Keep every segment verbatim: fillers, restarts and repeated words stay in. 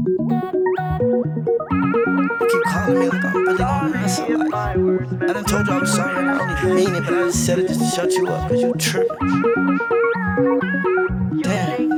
You keep calling me like I'm really gonna mess up. Like, I done told you I was sorry and I don't even mean it, but I just said it just to shut you up, cause you trippin'. Damn.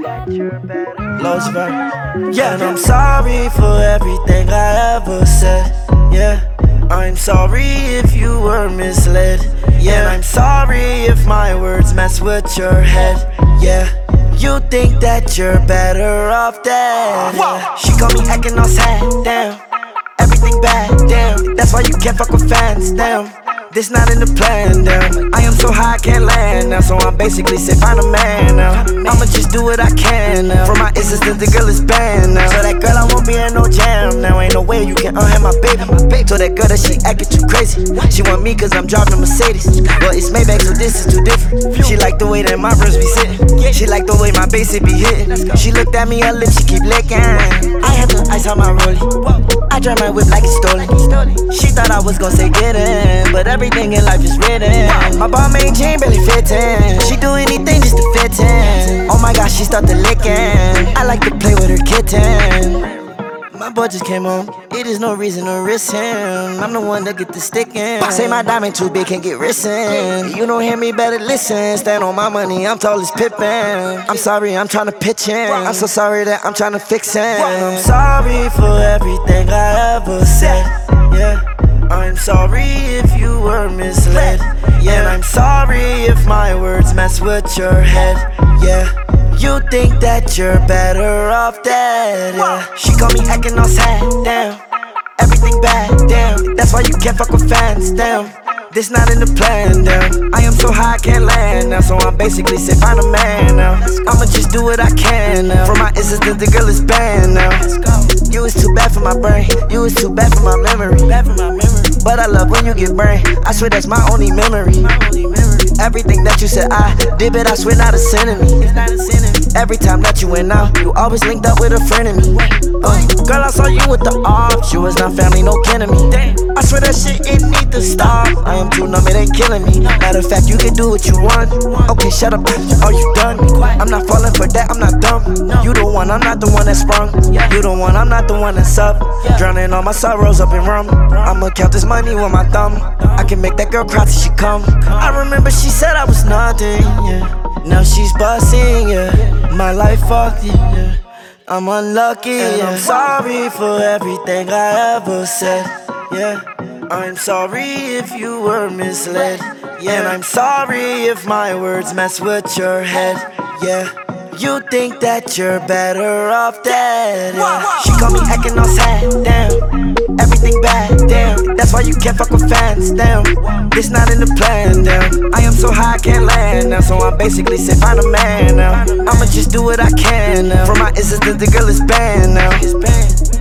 Lost vibe. Yeah, and I'm sorry for everything I ever said. Yeah, I'm sorry if you were misled. Yeah, and I'm sorry if my words mess with your head. Yeah, you think that you're better off dead. Yeah. She got me acting all sad, damn. Everything bad, damn. That's why you can't fuck with fans, damn. This not in the plan, damn. I am so high I can't land now, so I'm basically say find a man now. I'ma just do what I can now. For my insistence, the girl is banned now. So that girl I won't be in no jam now. Ain't no way you can unhand my baby. So that girl that she acting too crazy. She want me cause I'm driving a Mercedes. Well, it's Maybach, so this is too different. She like the way that my verse be sitting. She like the way my bass it be hitting. She looked at me, her lips, she keep licking. I had to ice on my rollie. I drive my whip like it's stolen. She thought I was gon' say get in, but everything in life is written. My Balmain jean barely fitting. She do anything just to fit in. Oh my gosh, she start to licking. I like to play with her kitten. My boy just came home, it is no reason to risk him. I'm the one that get the sticking. Say my diamond too big, can't get risen. You don't hear me, better listen. Stand on my money, I'm tall as Pippin. I'm sorry, I'm tryna pitch in. I'm so sorry that I'm tryna fix it. I'm sorry for everything I ever said. Yeah, I'm sorry if you were misled. Yeah, and I'm sorry if my words mess with your head. Yeah, you think that you're better off dead. Yeah. She got me acting all sad, damn. Everything bad, damn. That's why you can't fuck with fans, damn. This not in the plan, damn. I am so high I can't land now, so I'm basically say find a man now. I'ma just do what I can now. For my insistence, the girl is banned now. You was too bad for my brain. You was too bad for my memory. Bad for my memory. But I love when you get brain. I swear that's my only memory. My only memory. Everything that you said I did, but I swear not a sin to me. It's not a sin to me. Every time that you went out, you always linked up with a friend of me. Uh, girl, I saw you with the ops. You was not family, no kin to me. I swear that shit, it need to stop. I am too numb, it ain't killing me. Matter of fact, you can do what you want. Okay, shut up, are you done? I'm not falling for that, I'm not dumb. You the one, I'm not the one that sprung. You the one, I'm not the one that's up. Drowning all my sorrows up in rum. I'ma count this money with my thumb. I can make that girl cry till she come. I remember she said I was nothing, yeah. Now she's busting, yeah. My life fucked, yeah. I'm unlucky, and I'm sorry for everything I ever said, yeah. I'm sorry if you were misled, yeah. And I'm sorry if my words mess with your head, yeah. You think that you're better off dead, yeah. She got me acting all sad, damn. Everything bad, damn. That's why you can't fuck with fans, damn. This not in the plan, damn. I am so high I can't land now, so I'm basically say find a man now. I'ma just do what I can now. For my insistence, the girl is banned now.